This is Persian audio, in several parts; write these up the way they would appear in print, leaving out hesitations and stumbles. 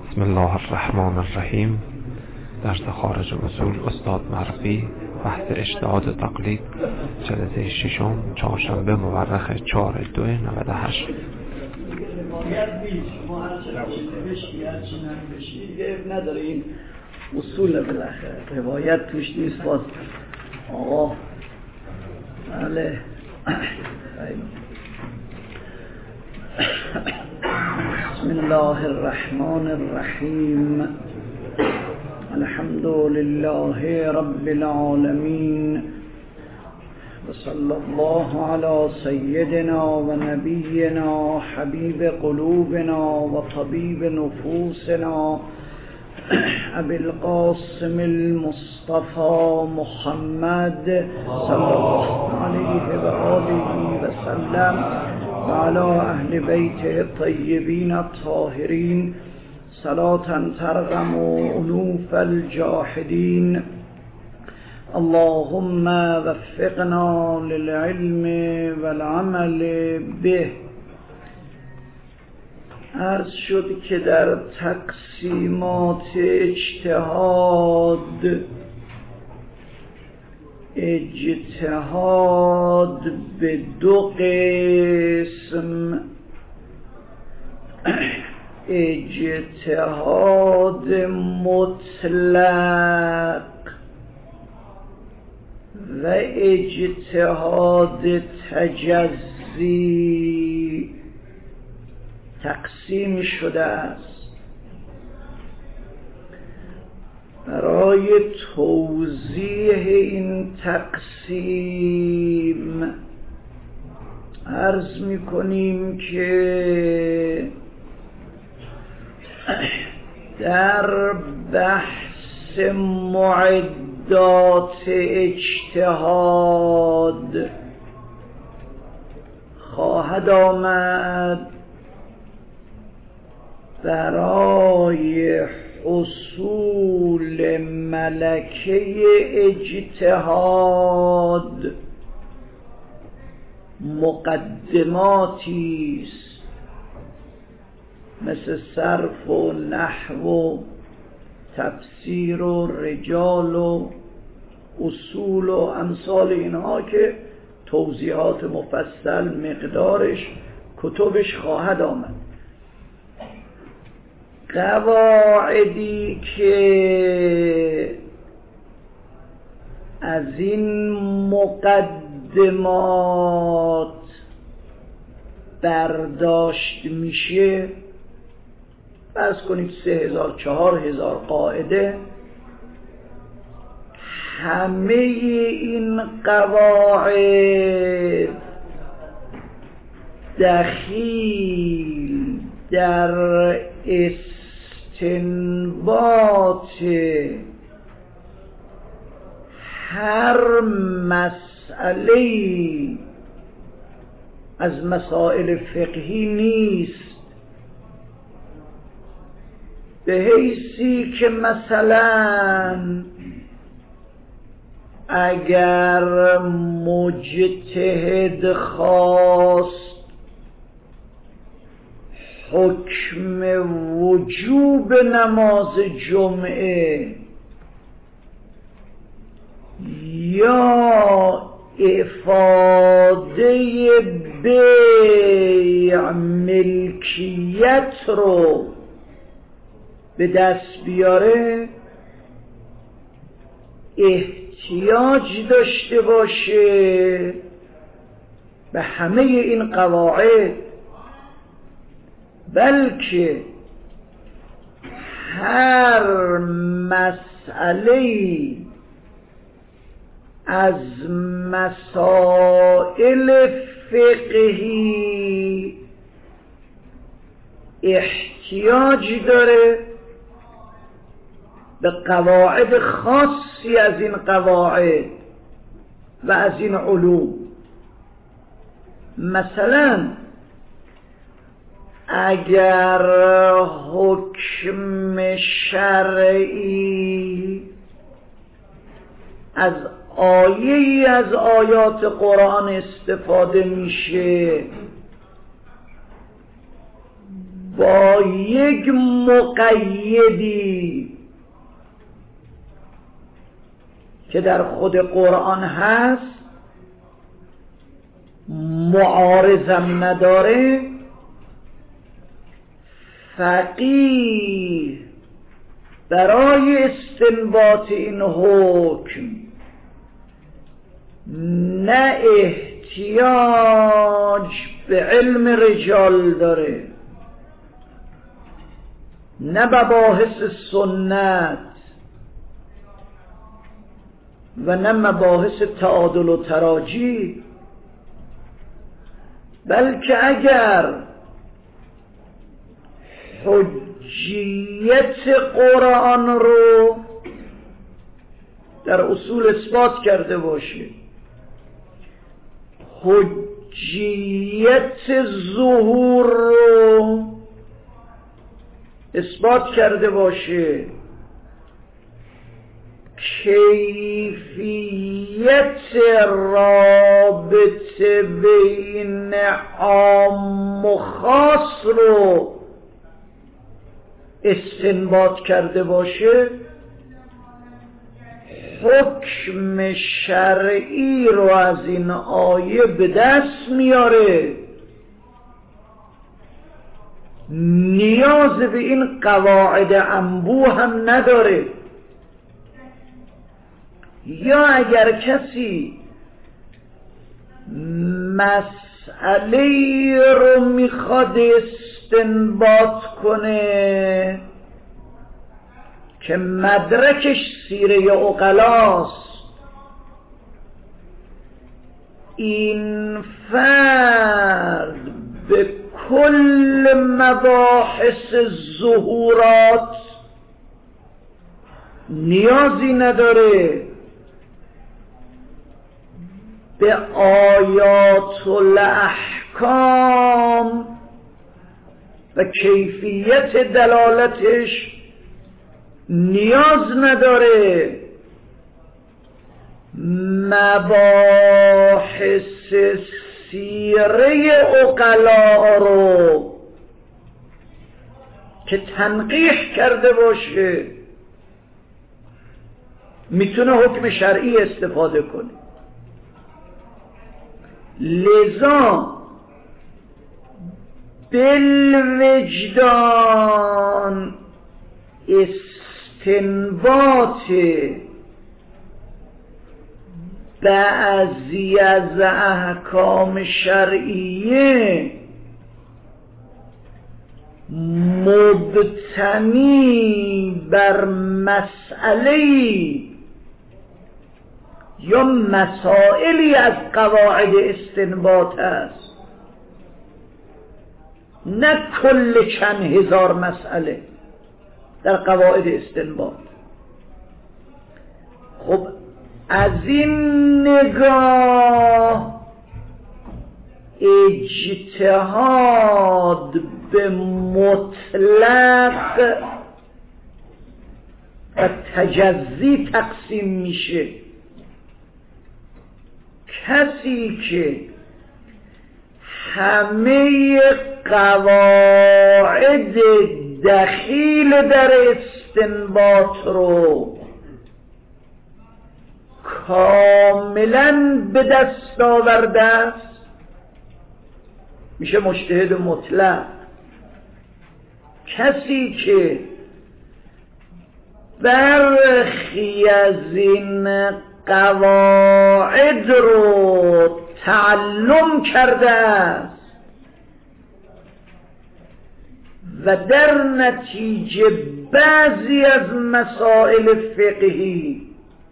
بسم الله الرحمن الرحیم. درس خارج اصول استاد معرفی، بحث اجتهاد تقلید، جلسه ششم، چهارشنبه مورخ 4/2/98. نداره این اصول بالاخره روایت توش نیست. باز آقا بله بسم الله الرحمن الرحیم. الحمد لله رب العالمین و صلی الله علی سیدنا و نبینا حبیب قلوبنا و طبیب نفوسنا ابی القاسم المصطفى محمد صلی الله علیه و آله و سلم و علی اهل بیت الطیبین الطاهرین صلاة ترغم انوف الجاحدین. اللهم وفقنا للعلم والعمل به. عرض شد که در تقسیمات اجتهاد به دو قسم، اجتهاد مطلق و اجتهاد تجزی تقسیم شده است. برای توضیح این تقسیم عرض می‌کنیم که در بحث معدات اجتهاد خواهد آمد برای حصول ملکه اجتهاد مقدماتی است، مثل صرف و نحو و تفسیر و رجال و اصول و امثال اینها که توضیحات مفصل مقدارش کتبش خواهد آمد. قواعدی که از این مقدمات برداشت میشه، فرض کنید 3000 4000 قاعده، همه این قواعد دخیل در استنباط هر مسئله از مسائل فقهی نیست، به حیثی که مثلا اگر مجتهد خواست حکم وجوب نماز جمعه یا افاده بیع ملکیت رو به دست بیاره، احتیاج داشته باشه به همه این قواعد، بلکه هر مسئله از مسائل فقهی احتیاج داره به قواعد خاصی از این قواعد و از این علوم. مثلا اگر حکم شرعی از آیه‌ای از آیات قرآن استفاده میشه با یک مقیدی که در خود قرآن هست معارضم نداره، فقیه برای استنباط این حکم نه احتیاج به علم رجال داره، نه مباحث سنت و نه مباحث تعادل و تراجی، بلکه اگر حجیت قرآن رو در اصول اثبات کرده باشه، حجیت ظهور رو اثبات کرده باشه، کیفیت رابطه بین عام و خاص رو استنباط کرده باشه، حکم شرعی رو از این آیه به دست میاره، نیاز به این قواعد انبوه هم نداره. یا اگر کسی مسئله رو میخواد استنباط کنه که مدرکش سیره عقلاست، این فرد به کل مباحث ظهورات نیازی نداره، به آیات الاحکام و کیفیت دلالتش نیاز نداره، مباحث سیره عقلا رو که تنقیح کرده باشه میتونه حکم شرعی استفاده کنه. لذا بالوجدان استنباط بعضی از احکام شرعیه مبتنی بر مسئله‌ای یا مسائلی از قواعد استنباط است، نه کل چند هزار مسئله در قواعد استنباط. خب از این نگاه اجتهاد به مطلق و تجزی تقسیم میشه. کسی که همه قواعد دخیل در استنباط رو کاملا به دست آورده است میشه مجتهد مطلق. کسی که برخی از این قواعد رو تعلم کرده است و در نتیجه بعضی از مسائل فقهی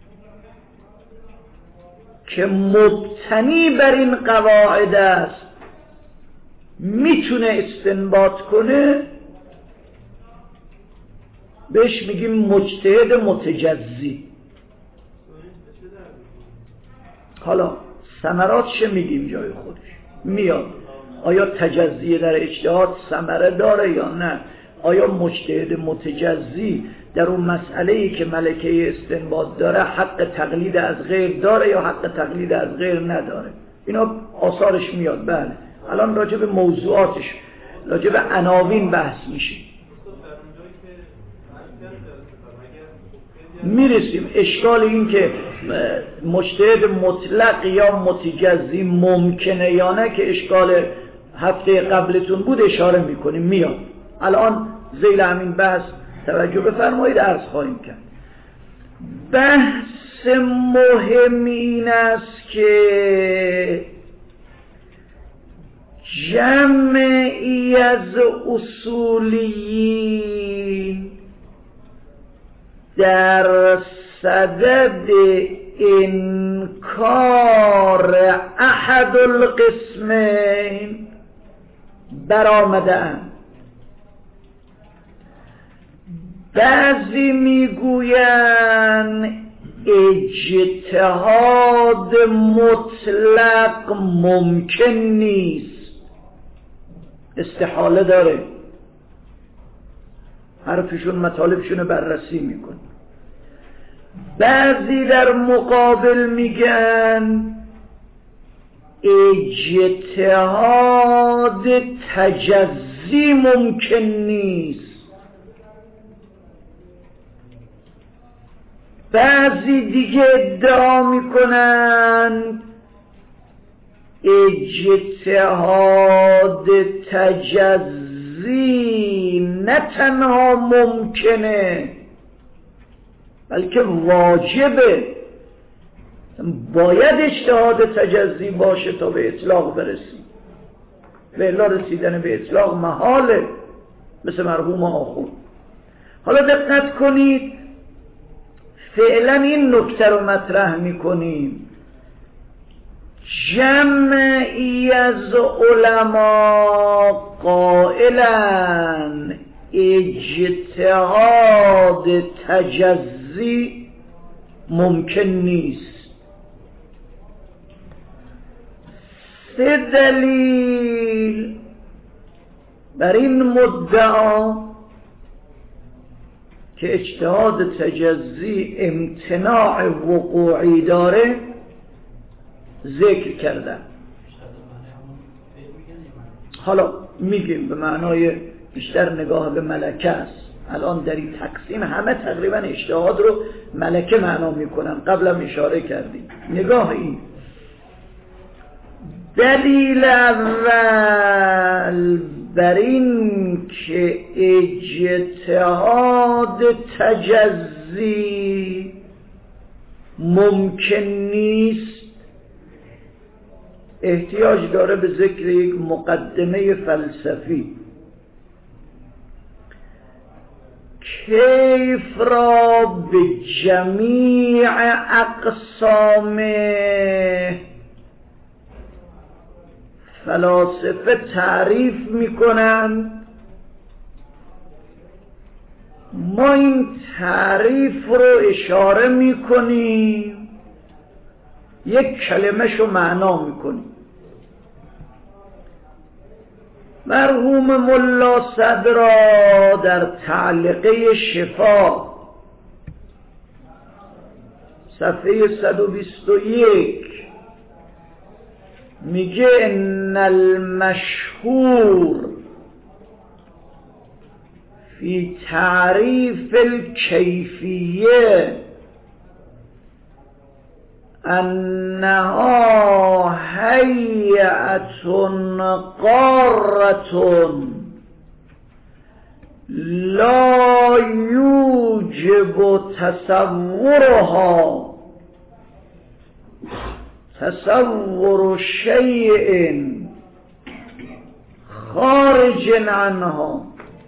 که مبتنی بر این قواعد است میتونه استنباط کنه، بهش میگیم مجتهد متجزی. حالا ثمراتش میگیم جای خودش میاد. آیا تجزیه در اجتهاد ثمره داره یا نه؟ آیا مجتهد متجزی در اون مسئله‌ای که ملکه استنباط داره حق تقلید از غیر داره یا حق تقلید از غیر نداره؟ اینا آثارش میاد. بله الان راجع به موضوعاتش راجع به عناوین بحث میشه. میرسیم. اشکال این که مجتهد مطلق یا متجزی ممکنه یا نه که اشکال هفته قبلتون بود اشاره میکنیم میاد. الان ذیل همین بحث توجه بفرمایید عرض خواهیم کرد. بحث مهم این است که جمعی از اصولیین در صدد انکار احد القسمین برآمده‌اند. بعضی میگویند اجتهاد مطلق ممکن نیست، استحاله داره. حرفشون مطالبشون بررسی میکن. بعضی در مقابل میگن اجتهاد تجزی ممکن نیست. بعضی دیگه ادعا میکنن اجتهاد تجزی نه تنها ممکنه بلکه واجبه، باید اجتهاد تجزی باشه تا به اطلاق برسیم. به الا رسیدن به اطلاق محاله، مثل مرحوم آخوند. حالا دقت کنید، فعلا این نکته رو مطرح میکنیم. جمعی از علما قائلن اجتهاد تجزی ممکن نیست. 3 دلیل بر این مدعا که اجتهاد تجزی امتناع وقوعی داره ذکر کردن. حالا میگیم به معنای بیشتر نگاه به ملکه است. الان در این تقسیم همه تقریبا اجتهاد رو ملکه معنا میکنن، قبلا اشاره کردیم. نگاه این دلیل اول بر این که اجتهاد تجزی ممکن نیست احتیاج داره به ذکر یک مقدمه فلسفی. کیف را به جمیع اقسامه فلاسفه تعریف میکنن. ما این تعریف رو اشاره میکنیم، یک کلمه شو معنا میکنیم. مرحوم ملا صدرا در تعلیقه شفا صفحه 121 میگه ان المشهور فی تعریف الکیفیه انها هیئة قارة لا یوجب تصورها تصور شیء خارج عنها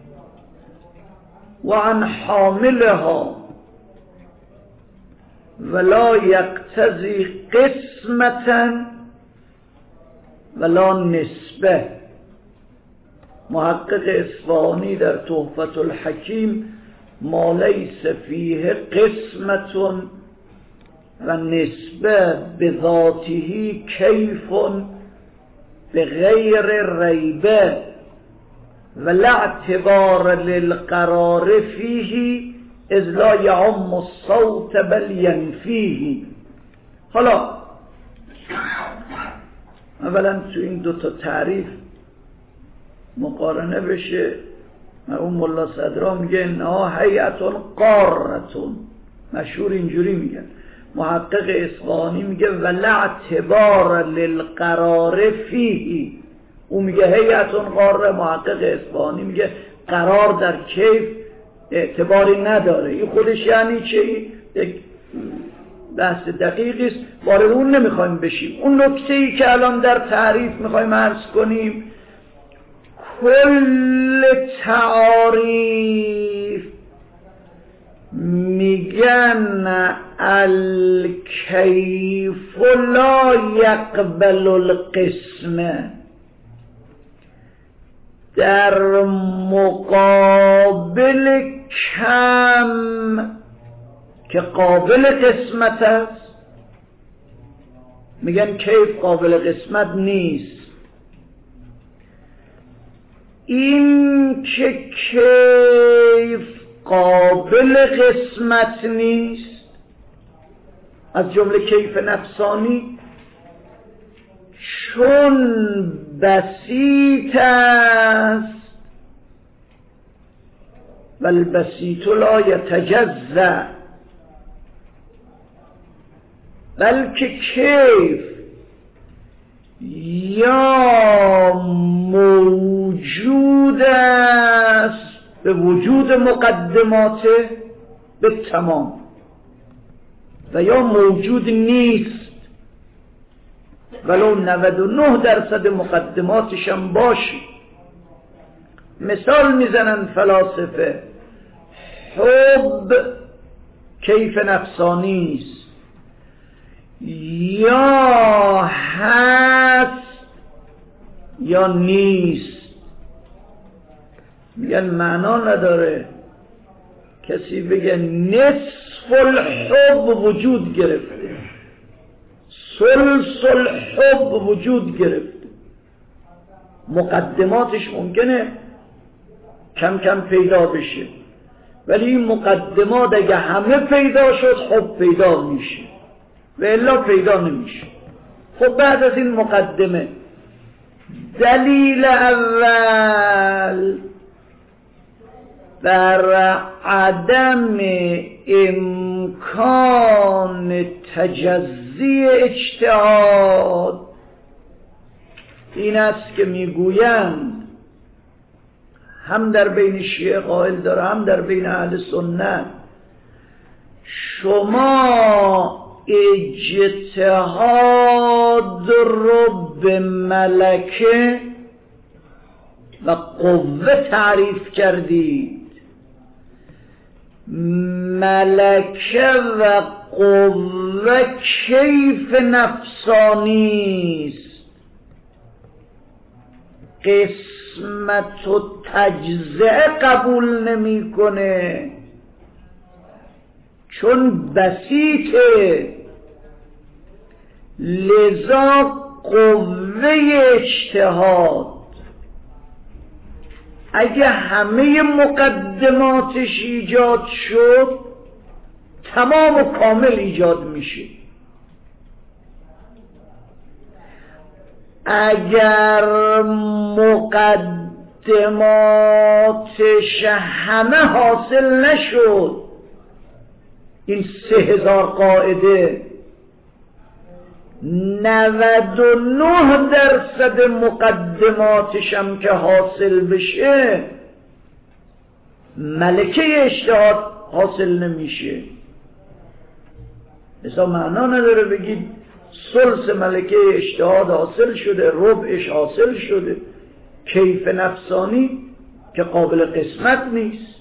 و عن حاملها ولا یقتضی قسمتا ولا نسبه. محقق اصفهانی در تحفة الحکیم ما لیس فیه قسمت و نسبه بذاته کیف بغیر ریبه ولا اعتبار للقرار فیه اذ لا یعم الصوت بل ینفیه. حالا اولا تو این 2 تعریف مقارنه بشه. اون ملا صدرا میگه نه هیئتون قارتون، مشهور اینجوری میگن. محقق اصفهانی میگه ولا اعتبار للقرار فیه، اون میگه هیئتون قاره، محقق اصفهانی میگه قرار در کیف اعتباری نداره. این خودش یعنی چی؟ یک بحث دقیقی است، وارد اون نمیخوایم بشیم. اون نکته‌ای که الان در تعریف میخوایم عرض کنیم، کل تعاریف میگن الکیف لا یقبل القسمه، در مقابل کم که قابل قسمت است میگن کیف قابل قسمت نیست. این که کیف قابل قسمت نیست از جمله کیف نفسانی، چون بسیط است والبسیط لا یتجزأ، بلکه کیف یا موجود است به وجود مقدماته به تمام و یا موجود نیست ولو 99% مقدماتش هم باشی. مثال میزنن فلاسفه، حب کیف نفسانی است، یا هست یا نیست. میگن معنا نداره کسی بگه نصف الحب وجود گرفته، ثلث الحب وجود گرفته. مقدماتش ممکنه کم کم پیدا بشه، ولی این مقدمات اگه همه پیدا شد حب پیدا میشه و الا پیدا نمیشه. خب بعد از این مقدمه، دلیل اول بر عدم امکان تجزی اجتهاد این است که میگویند، هم در بین شیعه قائل داره هم در بین اهل سنت، شما اجتهاد رو به ملکه و قوه تعریف کردید. ملکه و قوه کیف نفسانی است، قسمت و تجزئه قبول نمیکنه چون بسیطه. لذا قوه اجتهاد اگه همه مقدماتش ایجاد شد تمام و کامل ایجاد میشه. اگر مقدماتش همه حاصل نشد، این 3000 قاعده 99% مقدماتش هم که حاصل بشه ملکه اجتهاد حاصل نمیشه. مثلا معنا نداره بگید ثلث ملکه اجتهاد حاصل شده، ربعش حاصل شده. کیف نفسانی که قابل قسمت نیست.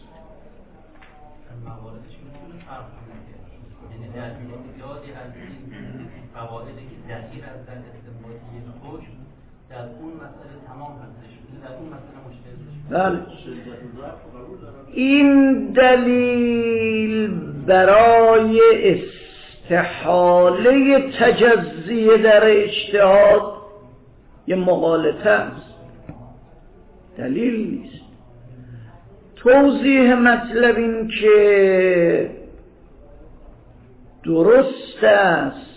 قواعدی که دقیق از در استنباط یک حکم در اون مسئله تمام هستش، در اون مسئله مشکل بله. این دلیل برای استحاله تجزیه در اجتهاد یه مغالطه است، دلیل نیست. توضیح مطلب این که درست است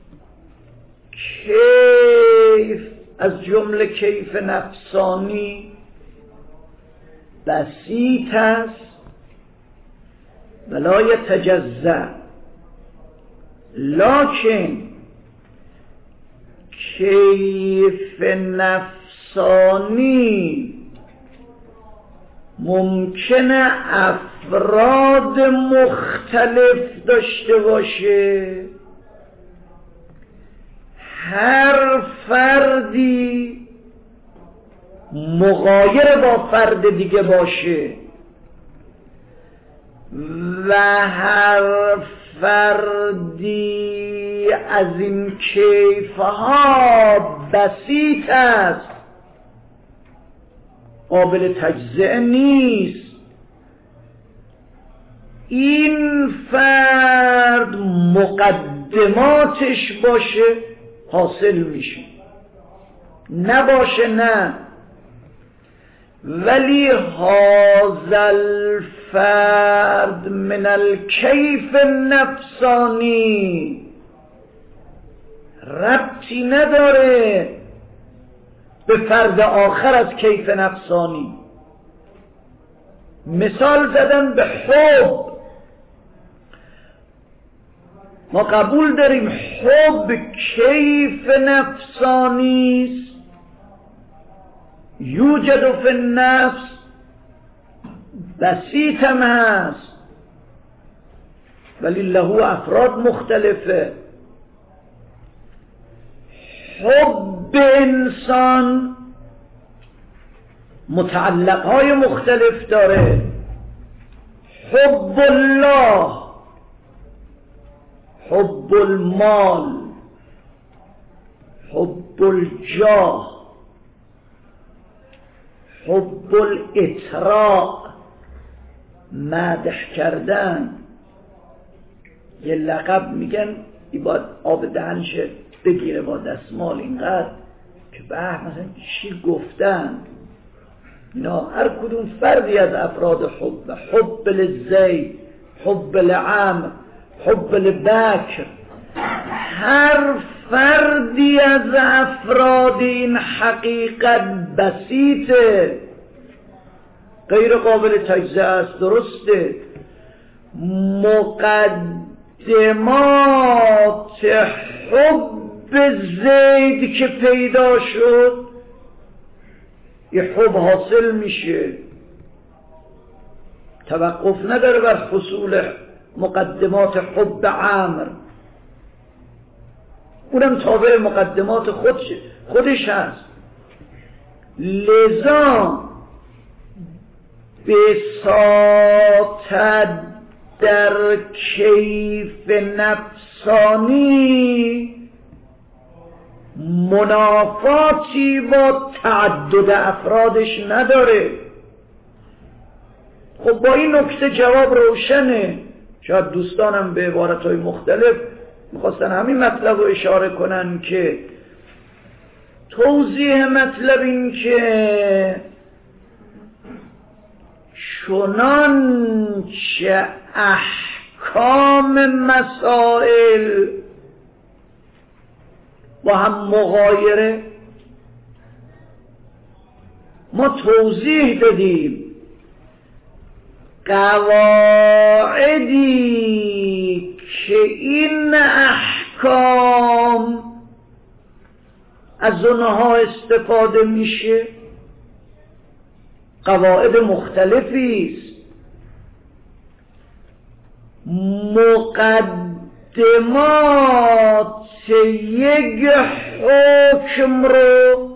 کیف از جمله کیف نفسانی بسیط است ولا یتجزأ، لکن کیف نفسانی ممکنه افراد مختلف داشته باشه، هر فردی مغایر با فرد دیگه باشه و هر فردی از این کیفها بسیط است، قابل تجزیه نیست. این فرد مقدماتش باشه حاصل میشه، نباشه نه. ولی هذا الفرد من الکیف النفسانی ربطی نداره به فرد آخر از کیف نفسانی. مثال زدن به حب، ما قبول داریم حب کیف نفسانی است، یوجد فی النفس، بسیط هم هست ولی له افراد مختلفه. حب انسان متعلقهای مختلف داره، حب الله، حب المال، حب الجاه، حب الاطراء، مدح کردن. یه لقب میگن این باید آب دهنش بگیره با دستمال اینقدر که به مثلا چی گفتن. اینا هر کدوم فردی از افراد حب، حب لزید، حب لعمر، حب لبکر، هر فردی از افراد این حقیقت بسیطه، غیر قابل تجزیه است. درسته مقدمات حب زید که پیدا شد یه حب حاصل میشه، توقف نداره بر حصول مقدمات حب عمر، اونم تابع مقدمات خودش هست. لذا بساطت در کیف نفسانی منافاتی با تعدد افرادش نداره. خب با این نکته جواب روشنه. شاید دوستانم به عبارتهای مختلف میخواستن همین مطلب رو اشاره کنن که توضیح مطلب این که چنانچه احکام مسائل با هم مغایره، ما توضیح دادیم قواعدی که این احکام از اونها استفاده میشه قواعد مختلفی است. مقدمات یک حکم رو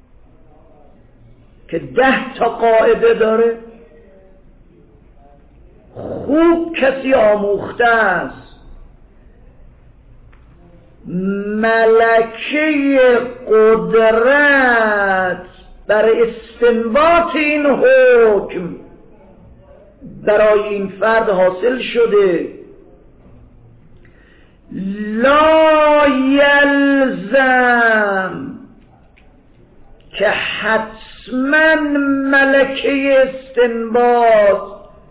که 10 تا قاعده داره خوب کسی آموخته است، ملکه قدرت بر استنباط این حکم برای این فرد حاصل شده. لا یلزم که حتما ملکه استنباط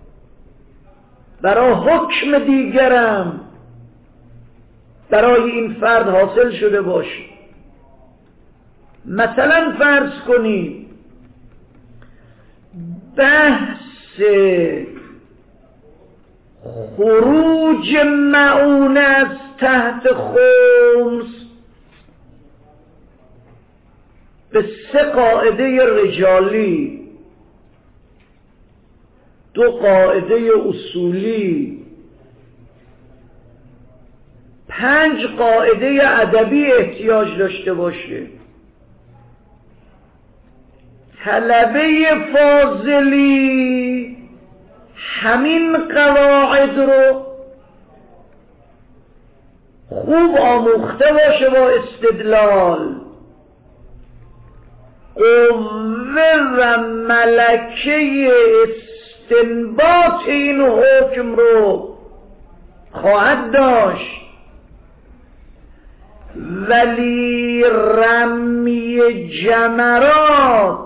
برای حکم دیگرم برای این فرد حاصل شده باشه. مثلا فرض کنید بحث خروج معون از تحت خمس به 3 قاعده رجالی، 2 قاعده اصولی، 5 قاعده ادبی احتیاج داشته باشه. طلبه فاضلی همین قواعد رو خوب آموخته باشه با استدلال، قوه و ملکه استنباط این حکم رو خواهد داشت، ولی رمی جمرات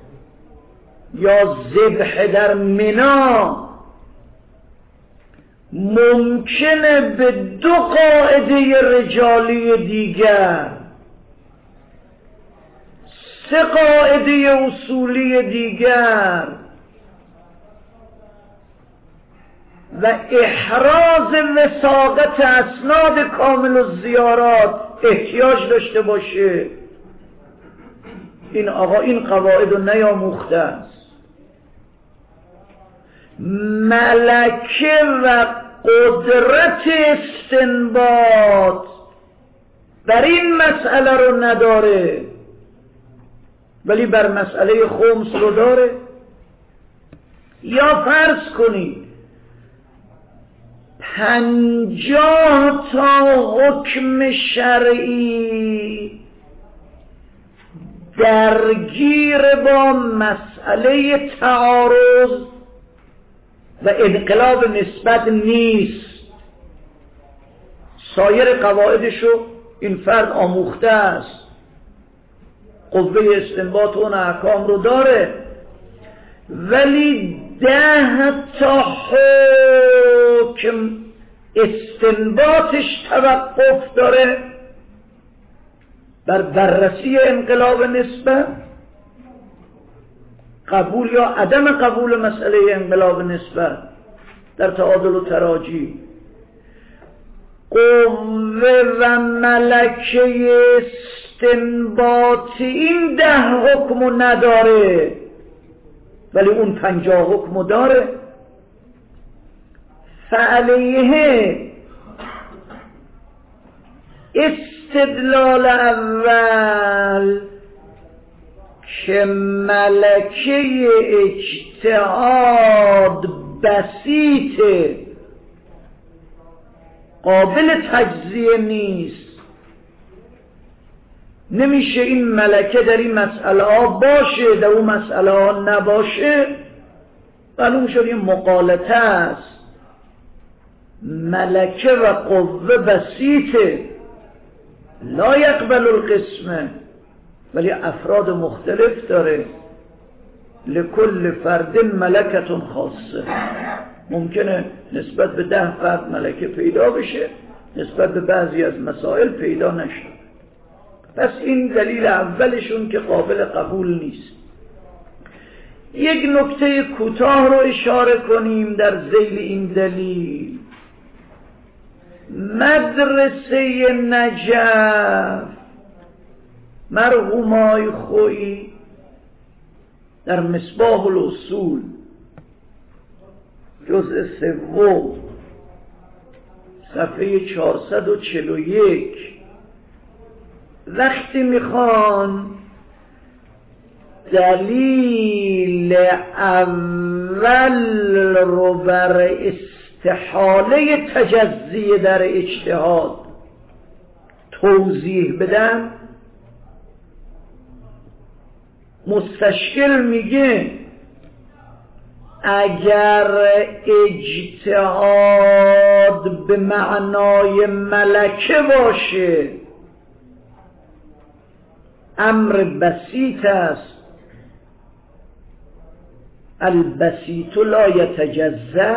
یا ذبح در منا ممکنه به 2 قاعده رجالی دیگر، 3 قاعده اصولی دیگر و احراز وثاقت اسناد کامل الزیارات احتیاج داشته باشه. این آقا این قواعد رو نیاموخته است. ملکه و قدرت استنباط بر این مسئله رو نداره، ولی بر مسئله خمس رو داره. یا فرض کنید 50 تا حکم شرعی درگیر با مسئله تعارض و انقلاب نسبت نیست. سایر قواعدشو این فرد آموخته است، قوه استنباط اون احکام رو داره، ولی 10 تا حکم استنباطش توقف داره بر بررسی انقلاب نسبت، قبول یا عدم قبول مسئله انقلاب نسبت در تعادل و تراجی. قوه و ملکه استنباطی این 10 حکمو نداره، ولی اون 50 حکمو داره. فعلیه استدلال اول که ملکه اجتهاد بسیطه، قابل تجزیه نیست، نمیشه این ملکه در این مسئله ها باشه در اون مسئله ها نباشه، معلوم شد این مغالطه است. ملکه و قوه بسیطه، لا یقبل القسمه، ولی افراد مختلف داره. لکل فرد ملکتون خاصه، ممکنه نسبت به 10 فرد ملکه پیدا بشه، نسبت به بعضی از مسائل پیدا نشه. پس این دلیل اولشون که قابل قبول نیست. یک نکته کوتاه رو اشاره کنیم در ذیل این دلیل. مدرسه نجف مرحوم خویی در مصباح الاصول جزء 3 صفحه 441 وقتی میخوان دلیل اول رو بر استحاله تجزیه در اجتهاد توضیح بدن، مستشکل میگه اگر اجتهاد به معنای ملکه باشه امر بسیط است، البسیط لا یتجزا،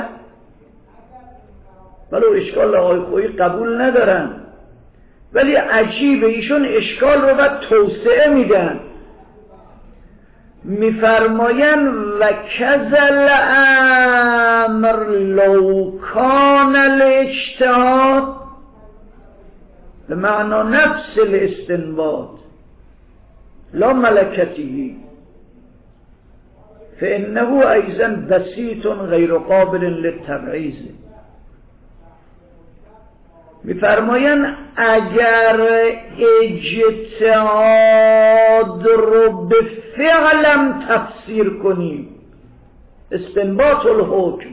ولو اشکال آقای خویی قبول ندارن، ولی عجیبه ایشون اشکال رو بعد توسعه میدن. میفرمایند و کذل امر لو کان الاجتهاد به معنا نفس الاستنباط لا ملکتی فانه ایضا بسیط غیر قابل للتبعیض. میفرمایند اگر اجتهاد رو به فعلم تفسیر کنیم، استنباط الحکم،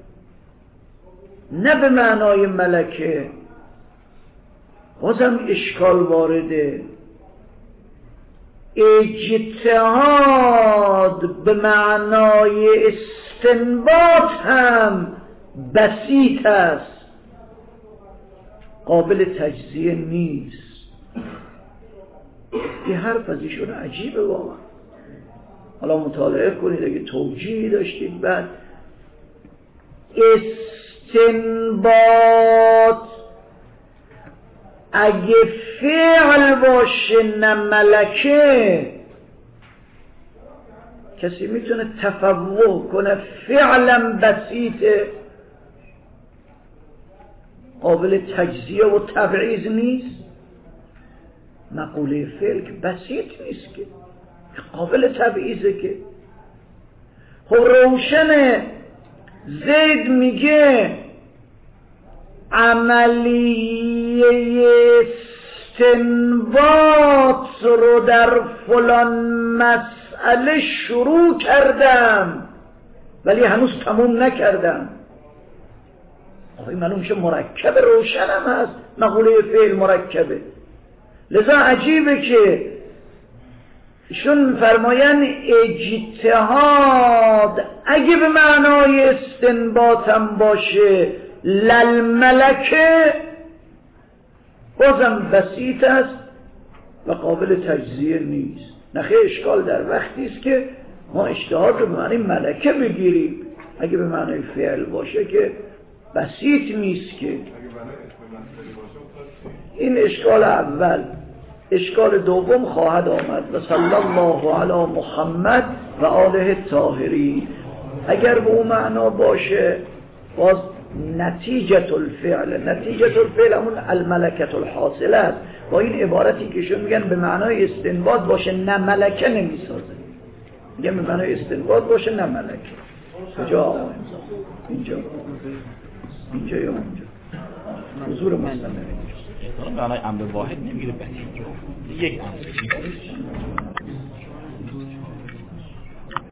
نه به معنای ملکه، بازم اشکال وارده. اجتهاد به معنای استنباط هم بسیط است، قابل تجزیه نیست. یه حرف از ایشون عجیبه واقعا. حالا مطالعه کنید اگه توجیهی داشتید. بعد استنباط اگه فعل باشه نه ملکه، کسی میتونه تفوه کنه فعلا بسیطه، قابل تجزیه و تبعیض نیست؟ مقوله فعل که بسیط نیست که قابل تبعیضه که. خب روشنه زید میگه عملیه استنباط رو در فلان مسئله شروع کردم ولی هنوز تموم نکردم. آقای معلوم میشه مرکب، روشن هم هست مقوله فعل مرکبه. لذا عجیبه که ایشون فرماین اجتهاد اگه به معنای استنباط هم باشه للملکه، بازم بسیط است و قابل تجزیه نیست. نخیر، اشکال در وقتی است که ما اجتهاد رو به معنی ملکه بگیریم. اگه به معنای فعل باشه که بسیط نیست که. این اشکال اول. اشکال دوم خواهد آمد و صلی الله علی محمد و آله الطاهرین. اگر به اون معنا باشه باز نتیجه الفعل همون الملکه الحاصله است. با این عبارتی که شون میگن به معنای استنباط باشه نه ملکه نمیسازه، میگن به معنای استنباط باشه نه ملکه. کجا آقا امضا؟ اینجا یا اونجا؟ حضور مسلمه اینجا. معنای امر واحد نمیگیره، یک امر